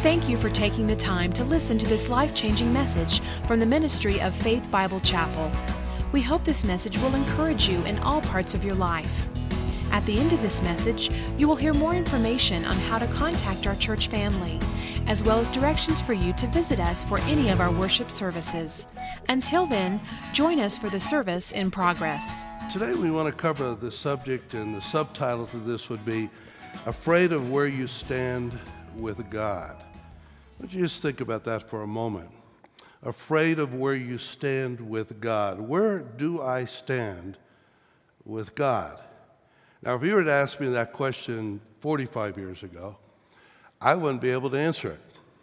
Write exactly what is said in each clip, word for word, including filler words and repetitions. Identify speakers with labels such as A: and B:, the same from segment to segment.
A: Thank you for taking the time to listen to this life-changing message from the ministry of Faith Bible Chapel. We hope this message will encourage you in all parts of your life. At the end of this message, you will hear more information on how to contact our church family, as well as directions for you to visit us for any of our worship services. Until then, join us for the service in progress.
B: Today we want to cover the subject, and the subtitle to this would be Afraid of Where You Stand with God. Why don't you just think about that for a moment? Afraid of where you stand with God. Where do I stand with God? Now, if you were to ask me that question forty-five years ago, I wouldn't be able to answer it.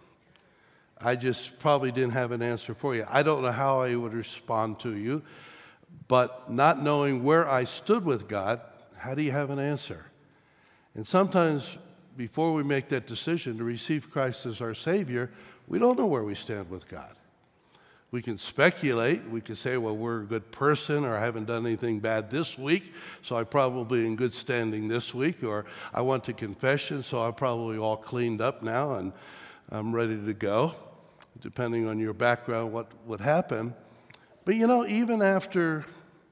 B: I just probably didn't have an answer for you. I don't know how I would respond to you, but not knowing where I stood with God, how do you have an answer? And sometimes before we make that decision to receive Christ as our Savior, we don't know where we stand with God. We can speculate. We can say, well, we're a good person, or I haven't done anything bad this week, so I'm probably in good standing this week, or I went to confession, so I'm probably all cleaned up now and I'm ready to go, depending on your background, what would happen. But you know, even after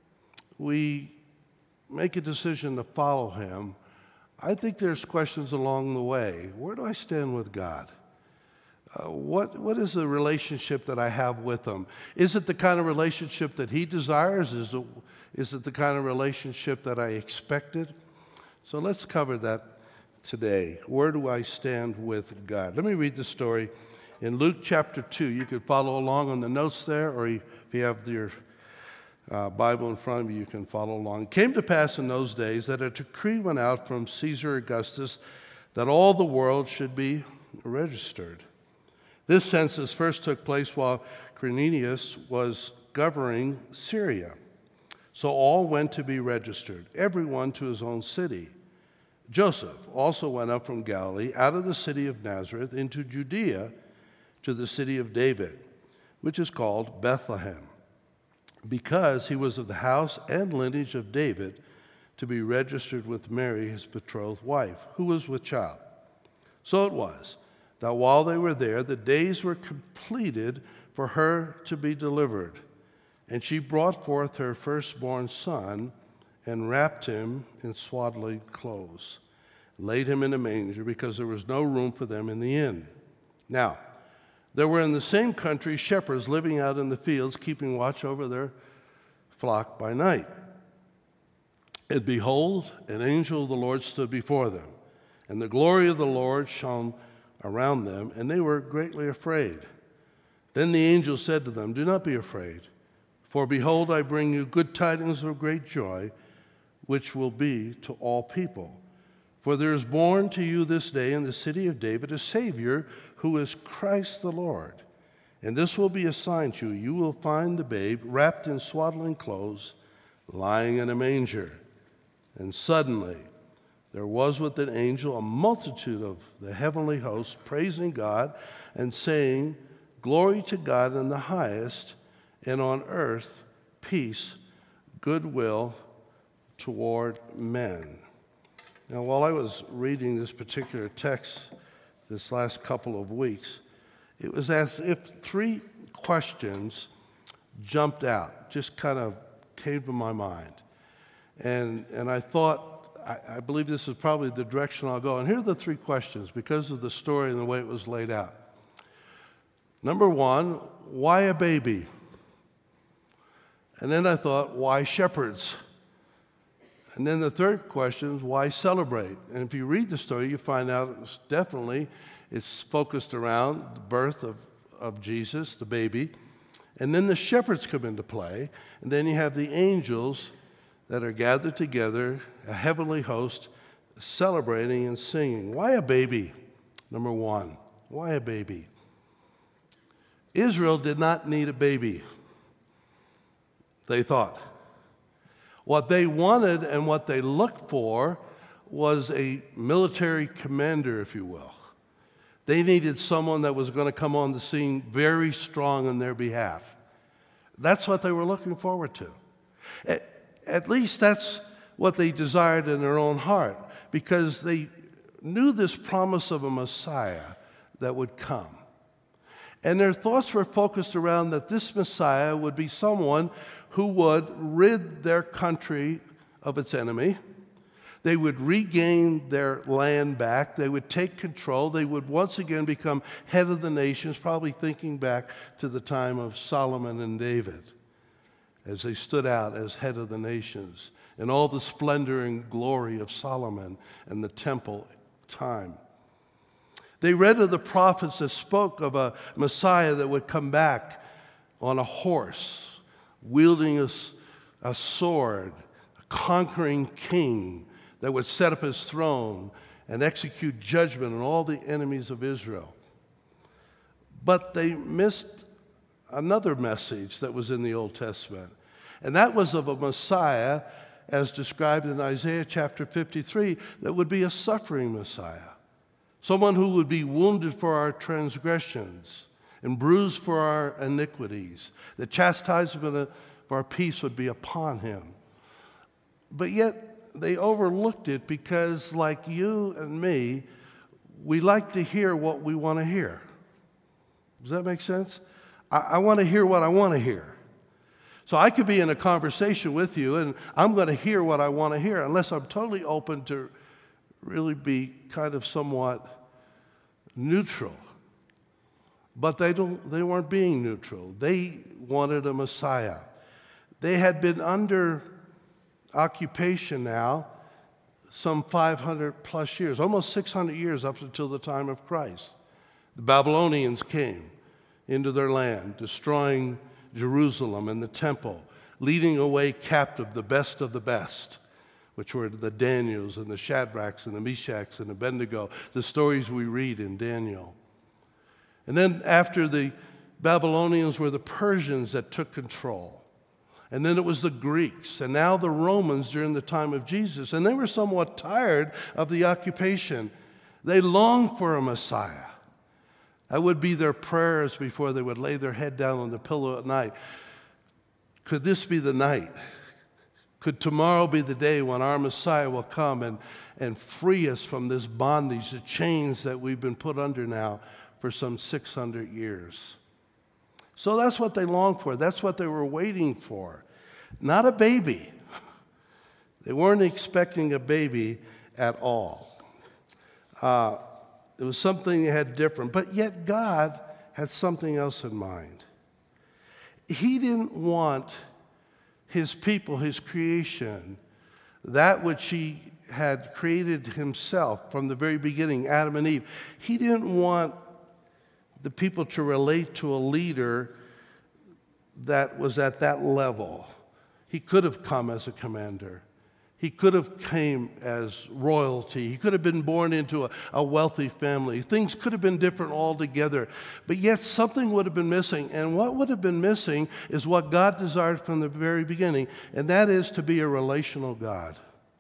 B: we make a decision to follow Him, I think there's questions along the way. Where do I stand with God? Uh, what what is the relationship that I have with Him? Is it the kind of relationship that He desires? Is it, is it the kind of relationship that I expected? So let's cover that today. Where do I stand with God? Let me read the story in Luke chapter two. You could follow along on the notes there, or if you have your uh, Bible in front of you, you can follow along. It came to pass in those days that a decree went out from Caesar Augustus that all the world should be registered. This census first took place while Quirinius was governing Syria. So all went to be registered, everyone to his own city. Joseph also went up from Galilee, out of the city of Nazareth, into Judea, to the city of David, which is called Bethlehem, because he was of the house and lineage of David, to be registered with Mary, his betrothed wife, who was with child. So it was that while they were there, the days were completed for her to be delivered. And she brought forth her firstborn son and wrapped him in swaddling clothes, laid him in a manger, because there was no room for them in the inn. Now, there were in the same country shepherds living out in the fields, keeping watch over their flock by night. And behold, an angel of the Lord stood before them, and the glory of the Lord shone around them, and they were greatly afraid. Then the angel said to them, "Do not be afraid, for behold, I bring you good tidings of great joy, which will be to all people. For there is born to you this day in the city of David a Savior, who is Christ the Lord. And this will be a sign to you. You will find the babe wrapped in swaddling clothes, lying in a manger." And suddenly there was with an angel a multitude of the heavenly host, praising God and saying, "Glory to God in the highest, and on earth peace, goodwill toward men." Now, while I was reading this particular text this last couple of weeks, it was as if three questions jumped out, just kind of came to my mind. And, and I thought, I, I believe this is probably the direction I'll go. And here are the three questions because of the story and the way it was laid out. Number one, why a baby? And then I thought, why shepherds? And then the third question is, why celebrate? And if you read the story, you find out it's definitely it's focused around the birth of, of Jesus, the baby. And then the shepherds come into play. And then you have the angels that are gathered together, a heavenly host, celebrating and singing. Why a baby? Number one, why a baby? Israel did not need a baby, they thought. What they wanted and what they looked for was a military commander, if you will. They needed someone that was going to come on the scene very strong on their behalf. That's what they were looking forward to. At, at least that's what they desired in their own heart, because they knew this promise of a Messiah that would come. And their thoughts were focused around that this Messiah would be someone who would rid their country of its enemy. They would regain their land back. They would take control. They would once again become head of the nations, probably thinking back to the time of Solomon and David, as they stood out as head of the nations in all the splendor and glory of Solomon and the temple time. They read of the prophets that spoke of a Messiah that would come back on a horse, wielding a, a sword, a conquering king that would set up his throne and execute judgment on all the enemies of Israel. But they missed another message that was in the Old Testament, and that was of a Messiah, as described in Isaiah chapter fifty-three, that would be a suffering Messiah. Someone who would be wounded for our transgressions and bruised for our iniquities. The chastisement of our peace would be upon him. But yet they overlooked it because, like you and me, we like to hear what we want to hear. Does that make sense? I, I want to hear what I want to hear. So I could be in a conversation with you, and I'm going to hear what I want to hear, unless I'm totally open to really be kind of somewhat neutral. But they don't they weren't being neutral. They wanted a Messiah. They had been under occupation now some five hundred plus years, almost six hundred years up until the time of Christ. The Babylonians came into their land, destroying Jerusalem and the temple, leading away captive the best of the best, which were the Daniels and the Shadrachs and the Meshachs and Abednego, the stories we read in Daniel. And then after the Babylonians were the Persians that took control. And then it was the Greeks, and now the Romans during the time of Jesus. And they were somewhat tired of the occupation. They longed for a Messiah. That would be their prayers before they would lay their head down on the pillow at night. Could this be the night? Could tomorrow be the day when our Messiah will come and, and free us from this bondage, the chains that we've been put under now for some six hundred years? So that's what they longed for. That's what they were waiting for. Not a baby. They weren't expecting a baby at all. Uh, it was something they had different. But yet God had something else in mind. He didn't want his people, his creation, that which he had created himself from the very beginning, Adam and Eve. He didn't want the people to relate to a leader that was at that level. He could have come as a commander. He could have came as royalty. He could have been born into a, a wealthy family. Things could have been different altogether. But yet something would have been missing. And what would have been missing is what God desired from the very beginning, and that is to be a relational God.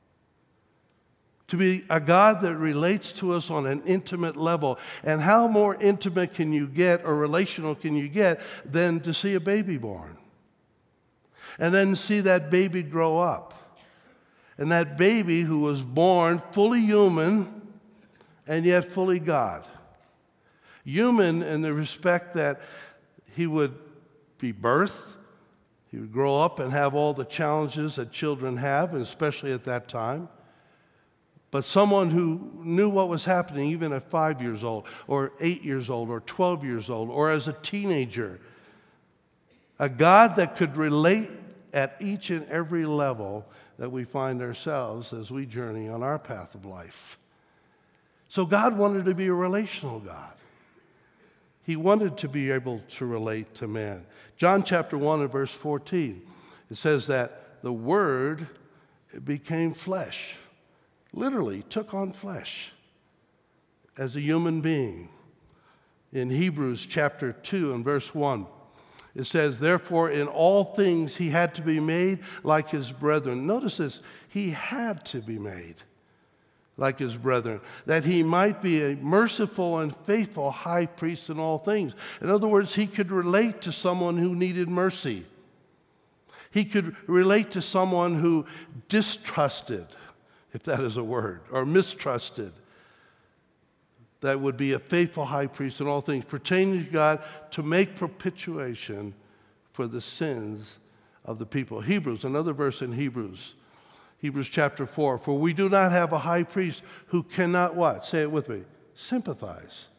B: To be a God that relates to us on an intimate level. And how more intimate can you get or relational can you get than to see a baby born? And then see that baby grow up. And that baby who was born fully human and yet fully God. Human in the respect that he would be birthed, he would grow up and have all the challenges that children have, and especially at that time. But someone who knew what was happening even at five years old, or eight years old, or twelve years old, or as a teenager. A God that could relate at each and every level that we find ourselves as we journey on our path of life. So God wanted to be a relational God. He wanted to be able to relate to man. John chapter one and verse fourteen, it says that the Word became flesh. Literally took on flesh as a human being. In Hebrews chapter two and verse one, it says, therefore in all things he had to be made like his brethren. Notice this, he had to be made like his brethren, that he might be a merciful and faithful high priest in all things. In other words, he could relate to someone who needed mercy. He could relate to someone who distrusted, if that is a word, or mistrusted. that would be a faithful high priest in all things pertaining to God, to make propitiation for the sins of the people. Hebrews, another verse in Hebrews, Hebrews chapter four, for we do not have a high priest who cannot what? Say it with me. Sympathize.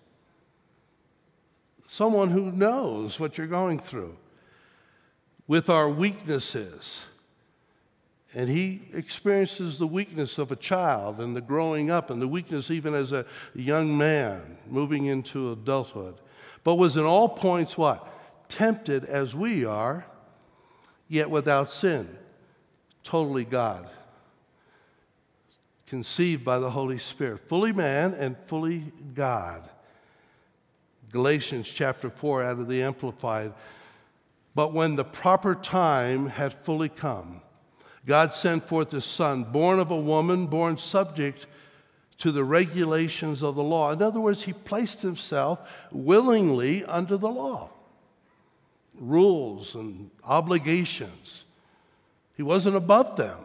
B: Someone who knows what you're going through with our weaknesses. And he experiences the weakness of a child and the growing up and the weakness even as a young man moving into adulthood. But was in all points what? Tempted as we are, yet without sin. Totally God. Conceived by the Holy Spirit. Fully man and fully God. Galatians chapter four out of the Amplified. But when the proper time had fully come, God sent forth His Son, born of a woman, born subject to the regulations of the law. In other words, He placed Himself willingly under the law. Rules and obligations. He wasn't above them.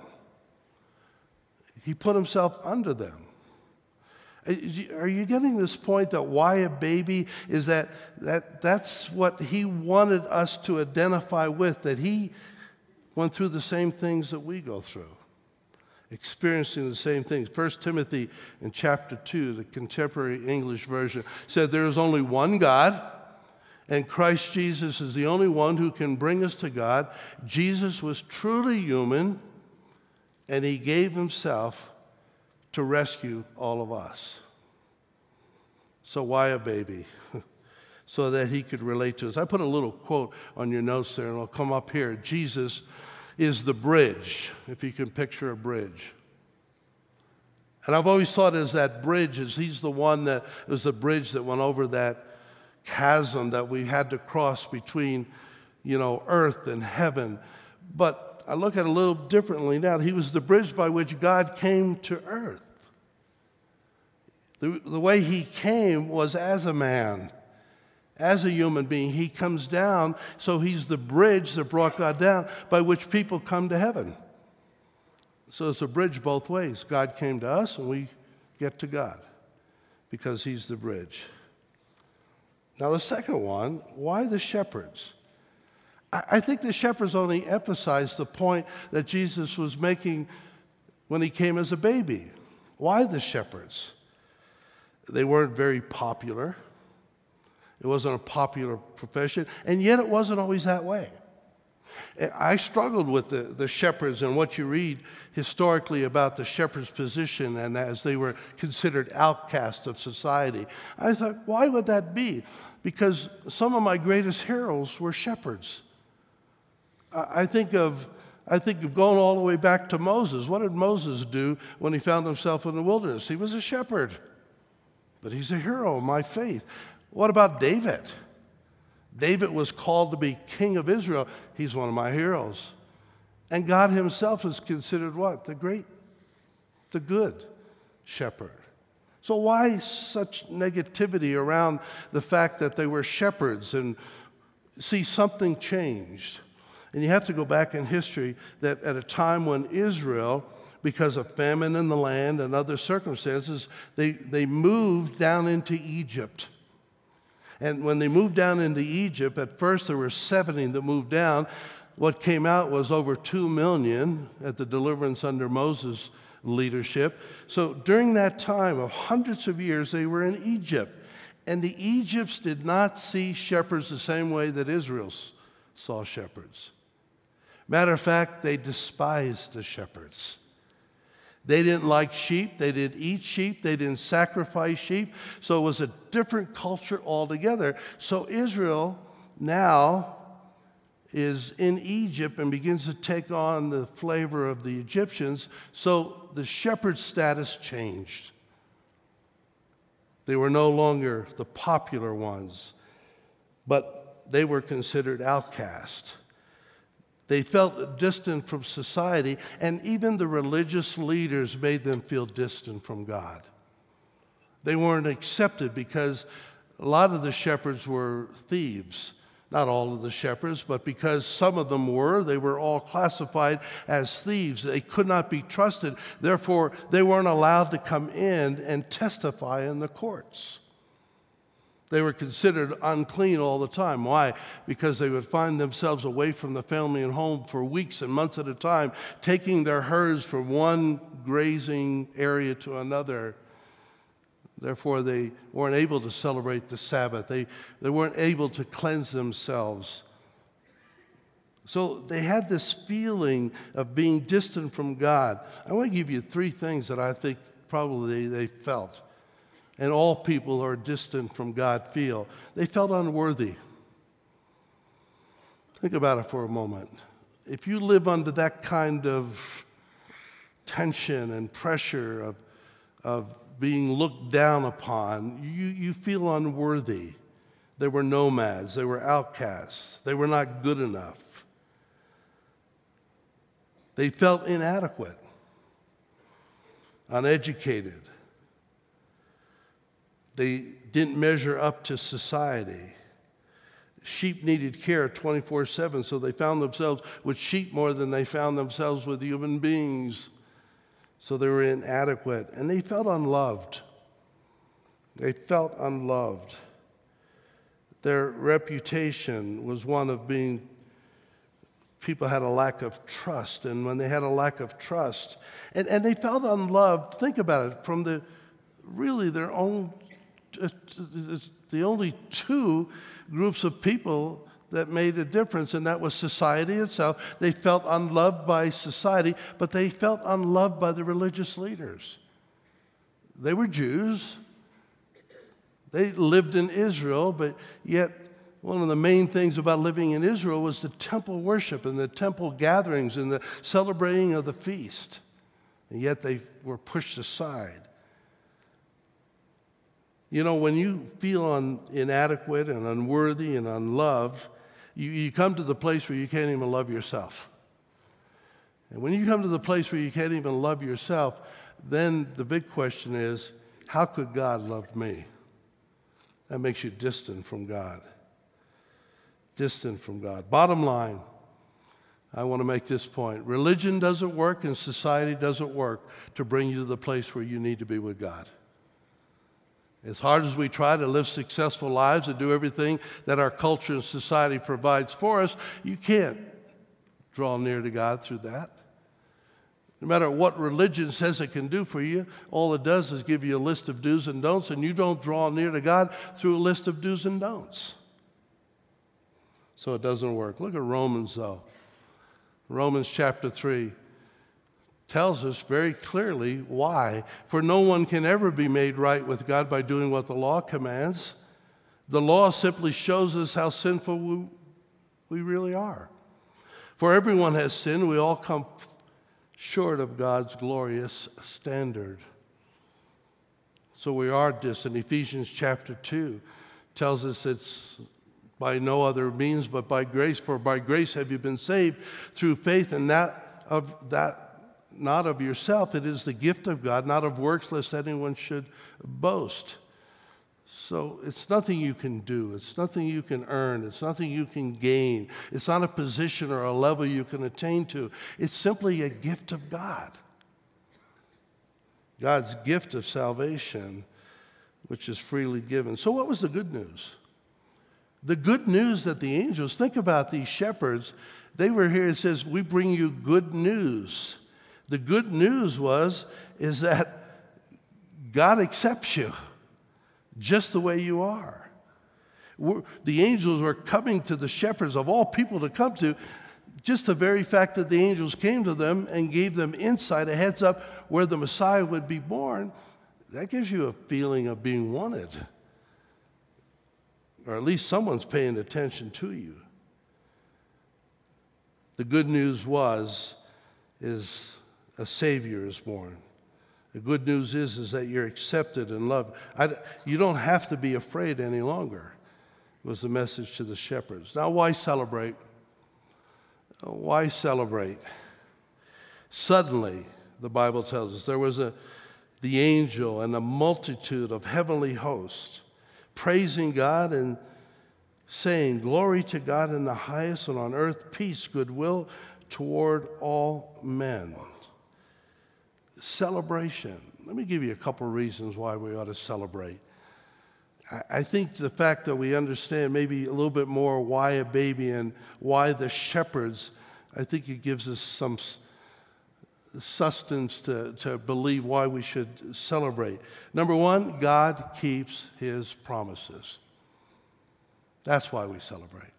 B: He put Himself under them. Are you getting this point that why a baby is that, that that's what He wanted us to identify with, that He went through the same things that we go through, experiencing the same things. First Timothy in chapter two, the contemporary English version, said there is only one God, and Christ Jesus is the only one who can bring us to God. Jesus was truly human, and He gave Himself to rescue all of us. So why a baby? So that He could relate to us. I put a little quote on your notes there, and it'll come up here. Jesus is the bridge, if you can picture a bridge. And I've always thought as that bridge, as He's the one that was the bridge that went over that chasm that we had to cross between, you know, earth and heaven. But I look at it a little differently now. He was the bridge by which God came to earth. The, the way He came was as a man, as a human being. He comes down, so He's the bridge that brought God down by which people come to heaven. So it's a bridge both ways. God came to us, and we get to God because He's the bridge. Now the second one, why the shepherds? I think the shepherds only emphasized the point that Jesus was making when He came as a baby. Why the shepherds? They weren't very popular. It wasn't a popular profession, and yet it wasn't always that way. I struggled with the, the shepherds and what you read historically about the shepherds' position and as they were considered outcasts of society. I thought, why would that be? Because some of my greatest heroes were shepherds. I think of I think of going all the way back to Moses. What did Moses do when he found himself in the wilderness? He was a shepherd, but he's a hero of my faith. What about David? David was called to be king of Israel. He's one of my heroes. And God Himself is considered what? The great, the good shepherd. So why such negativity around the fact that they were shepherds? And see, something changed. And you have to go back in history that at a time when Israel, because of famine in the land and other circumstances, they, they moved down into Egypt. And when they moved down into Egypt, at first there were seventy that moved down. What came out was over two million at the deliverance under Moses' leadership. So during that time of hundreds of years, they were in Egypt. And the Egypts did not see shepherds the same way that Israel saw shepherds. Matter of fact, they despised the shepherds. They didn't like sheep. They didn't eat sheep. They didn't sacrifice sheep. So it was a different culture altogether. So Israel now is in Egypt and begins to take on the flavor of the Egyptians. So the shepherd status changed. They were no longer the popular ones, but they were considered outcast. They felt distant from society, and even the religious leaders made them feel distant from God. They weren't accepted because a lot of the shepherds were thieves. Not all of the shepherds, but because some of them were, they were all classified as thieves. They could not be trusted. Therefore, they weren't allowed to come in and testify in the courts. They were considered unclean all the time. Why? Because they would find themselves away from the family and home for weeks and months at a time, taking their herds from one grazing area to another. Therefore, they weren't able to celebrate the Sabbath. They, they weren't able to cleanse themselves. So they had this feeling of being distant from God. I want to give you three things that I think probably they felt. And all people who are distant from God feel. They felt unworthy. Think about it for a moment. If you live under that kind of tension and pressure of, of being looked down upon, you, you feel unworthy. They were nomads. They were outcasts. They were not good enough. They felt inadequate, uneducated. They didn't measure up to society. Sheep needed care twenty-four seven, so they found themselves with sheep more than they found themselves with human beings. So they were inadequate, and they felt unloved. They felt unloved. Their reputation was one of being, people had a lack of trust, and when they had a lack of trust, and, and they felt unloved, think about it, from the, really their own, the only two groups of people that made a difference, and that was society itself. They felt unloved by society, but they felt unloved by the religious leaders. They were Jews. They lived in Israel, but yet one of the main things about living in Israel was the temple worship and the temple gatherings and the celebrating of the feast. And yet they were pushed aside. You know, when you feel un- inadequate and unworthy and unloved, You, you come to the place where you can't even love yourself. And when you come to the place where you can't even love yourself, then the big question is, how could God love me? That makes you distant from God. Distant from God. Bottom line, I want to make this point. Religion doesn't work and society doesn't work to bring you to the place where you need to be with God. As hard as we try to live successful lives and do everything that our culture and society provides for us, you can't draw near to God through that. No matter what religion says it can do for you, all it does is give you a list of do's and don'ts, and you don't draw near to God through a list of do's and don'ts. So it doesn't work. Look at Romans, though. Romans chapter three tells us very clearly why. For no one can ever be made right with God by doing what the law commands. The law simply shows us how sinful we, we really are. For everyone has sinned. We all come short of God's glorious standard. So we are distant. Ephesians chapter two tells us it's by no other means but by grace. For by grace have you been saved through faith, and that of that not of yourself. It is the gift of God, not of works, lest anyone should boast. So it's nothing you can do. It's nothing you can earn. It's nothing you can gain. It's not a position or a level you can attain to. It's simply a gift of God. God's gift of salvation, which is freely given. So what was the good news? The good news that the angels, think about these shepherds, they were here, it says, we bring you good news. The good news was, is that God accepts you just the way you are. We're, the angels were coming to the shepherds of all people to come to. Just the very fact that the angels came to them and gave them insight, a heads up where the Messiah would be born, that gives you a feeling of being wanted. Or at least someone's paying attention to you. The good news was, is a Savior is born. The good news is, is that you're accepted and loved. I, you don't have to be afraid any longer, was the message to the shepherds. Now, why celebrate? Why celebrate? Suddenly, the Bible tells us, there was a, the angel and a multitude of heavenly hosts praising God and saying, Glory to God in the highest, and on earth peace, goodwill toward all men. Celebration. Let me give you a couple of reasons why we ought to celebrate. I think the fact that we understand maybe a little bit more why a baby and why the shepherds, I think it gives us some sustenance to, to believe why we should celebrate. Number one, God keeps his promises. That's why we celebrate.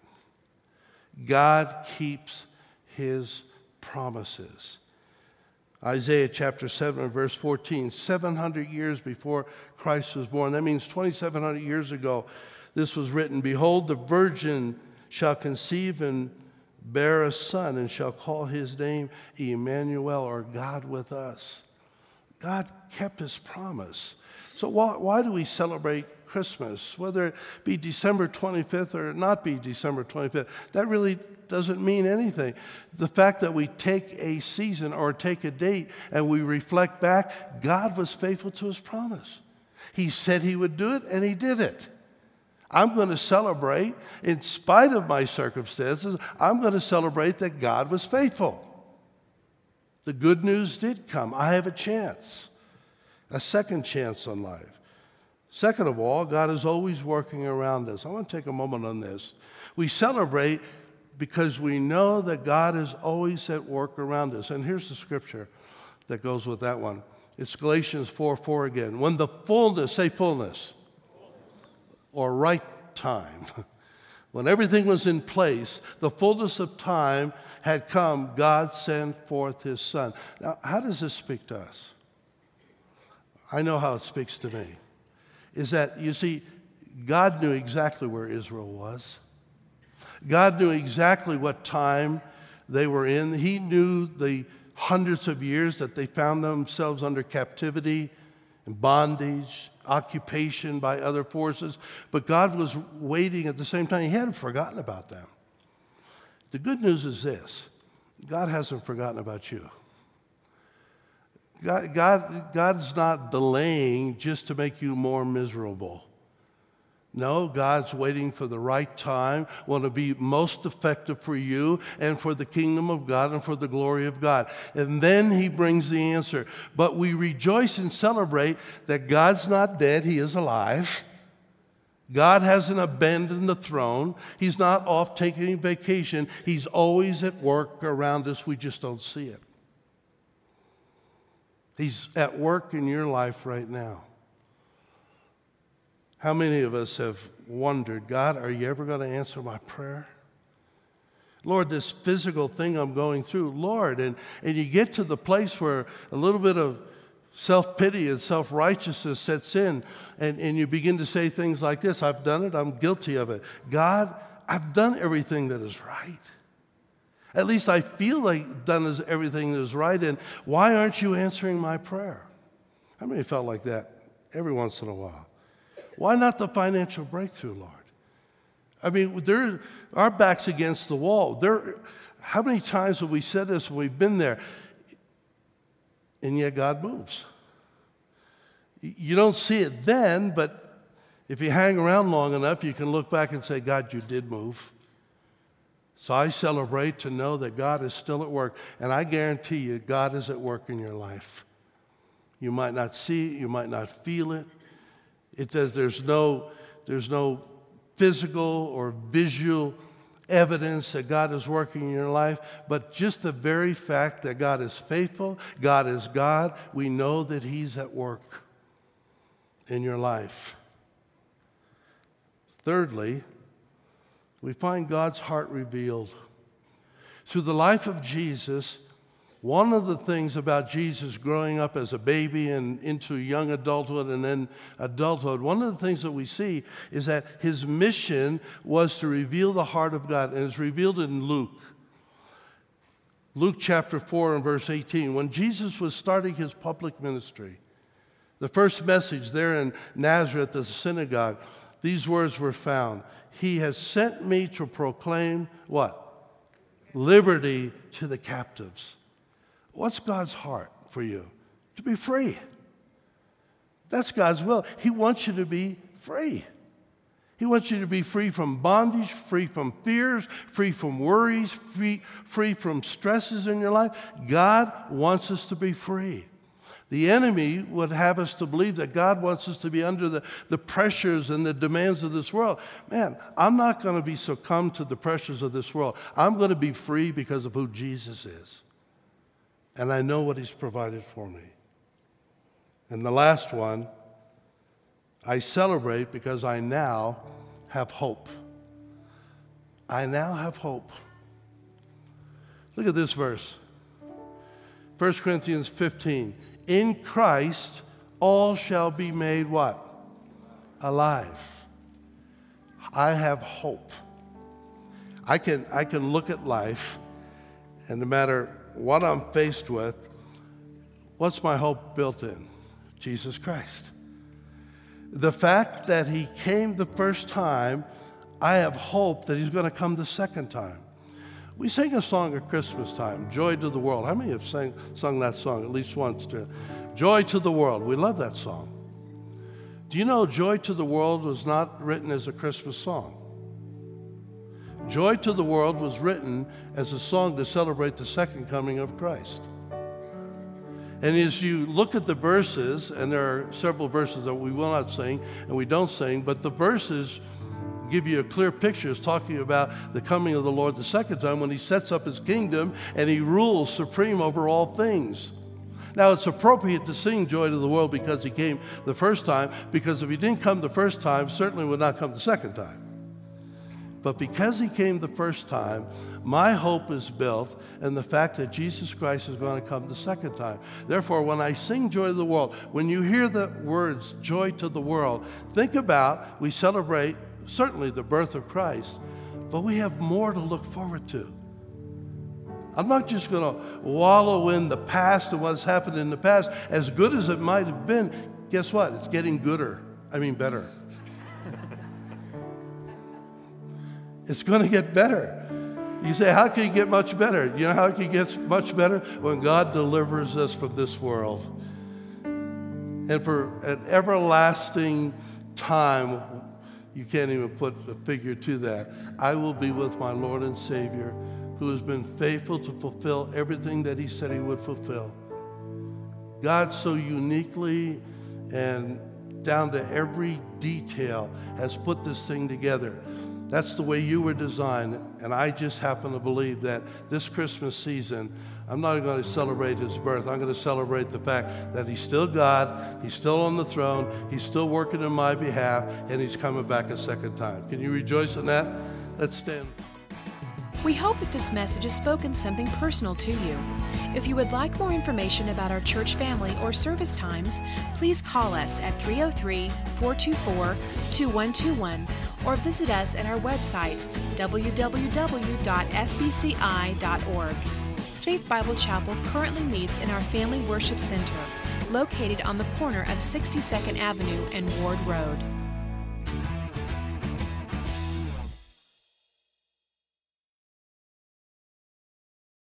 B: God keeps his promises. Isaiah chapter seven, verse fourteen, seven hundred years before Christ was born. That means twenty-seven hundred years ago, this was written, Behold, the virgin shall conceive and bear a son, and shall call his name Emmanuel, or God with us. God kept his promise. So why, why do we celebrate Christmas? Whether it be December twenty-fifth or not be December twenty-fifth, that really doesn't mean anything. The fact that we take a season or take a date and we reflect back, God was faithful to his promise. He said he would do it, and he did it. I'm going to celebrate, in spite of my circumstances, I'm going to celebrate that God was faithful. The good news did come. I have a chance, a second chance on life. Second of all, God is always working around us. I want to take a moment on this. We celebrate because we know that God is always at work around us. And here's the scripture that goes with that one. It's Galatians four four again. When the fullness, say fullness, or right time, when everything was in place, the fullness of time had come, God sent forth his Son. Now, how does this speak to us? I know how it speaks to me. Is that, you see, God knew exactly where Israel was. God knew exactly what time they were in. He knew the hundreds of years that they found themselves under captivity and bondage, occupation by other forces. But God was waiting at the same time. He hadn't forgotten about them. The good news is this: God hasn't forgotten about you. God, God, God's not delaying just to make you more miserable. No, God's waiting for the right time, want to be most effective for you and for the kingdom of God and for the glory of God. And then he brings the answer. But we rejoice and celebrate that God's not dead, he is alive. God hasn't abandoned the throne. He's not off taking vacation. He's always at work around us. We just don't see it. He's at work in your life right now. How many of us have wondered, God, are you ever going to answer my prayer? Lord, this physical thing I'm going through, Lord, and, and you get to the place where a little bit of self-pity and self-righteousness sets in, and, and you begin to say things like this: I've done it, I'm guilty of it. God, I've done everything that is right. At least I feel like I've done everything that is right, and why aren't you answering my prayer? How many felt like that every once in a while? Why not the financial breakthrough, Lord? I mean, there, our back's against the wall. There, how many times have we said this when we've been there? And yet God moves. You don't see it then, but if you hang around long enough, you can look back and say, God, you did move. So I celebrate to know that God is still at work. And I guarantee you, God is at work in your life. You might not see it, you might not feel it. It does, there's no, there's no physical or visual evidence that God is working in your life, but just the very fact that God is faithful, God is God, we know that he's at work in your life. Thirdly, we find God's heart revealed. Through the life of Jesus, one of the things about Jesus growing up as a baby and into young adulthood and then adulthood, one of the things that we see is that his mission was to reveal the heart of God, and it's revealed in Luke. Luke chapter four and verse eighteen. When Jesus was starting his public ministry, the first message there in Nazareth, the synagogue, these words were found: He has sent me to proclaim what? Liberty to the captives. What's God's heart for you? To be free. That's God's will. He wants you to be free. He wants you to be free from bondage, free from fears, free from worries, free, free from stresses in your life. God wants us to be free. The enemy would have us to believe that God wants us to be under the, the pressures and the demands of this world. Man, I'm not going to be succumb to the pressures of this world. I'm going to be free because of who Jesus is. And I know what he's provided for me. And the last one, I celebrate because I now have hope. I now have hope. Look at this verse. First Corinthians fifteen. In Christ, all shall be made what? Alive. I have hope. I can, I can look at life, and no matter what I'm faced with, what's my hope built in? Jesus Christ. The fact that he came the first time, I have hope that he's going to come the second time. We sing a song at Christmas time, Joy to the World. How many have sang, sung that song at least once? To, Joy to the World. We love that song. Do you know Joy to the World was not written as a Christmas song? Joy to the World was written as a song to celebrate the second coming of Christ. And as you look at the verses, and there are several verses that we will not sing and we don't sing, but the verses give you a clear picture. It's talking about the coming of the Lord the second time when he sets up his kingdom and he rules supreme over all things. Now, it's appropriate to sing Joy to the World because he came the first time, because if he didn't come the first time, certainly would not come the second time. But because he came the first time, my hope is built in the fact that Jesus Christ is going to come the second time. Therefore, when I sing Joy to the World, when you hear the words Joy to the World, think about, we celebrate certainly the birth of Christ, but we have more to look forward to. I'm not just going to wallow in the past and what's happened in the past. As good as it might have been, guess what? It's getting gooder. I mean better. It's going to get better. You say, how can you get much better? You know how it gets much better? When God delivers us from this world. And for an everlasting time, you can't even put a figure to that, I will be with my Lord and Savior, who has been faithful to fulfill everything that he said he would fulfill. God so uniquely and down to every detail has put this thing together. That's the way you were designed, and I just happen to believe that this Christmas season, I'm not going to celebrate his birth. I'm going to celebrate the fact that he's still God, he's still on the throne, he's still working on my behalf, and he's coming back a second time. Can you rejoice in that? Let's stand.
A: We hope that this message has spoken something personal to you. If you would like more information about our church family or service times, please call us at three oh three, four two four, two one two one or visit us at our website, w w w dot f b c i dot org. Faith Bible Chapel currently meets in our Family Worship Center, located on the corner of sixty-second Avenue and Ward Road.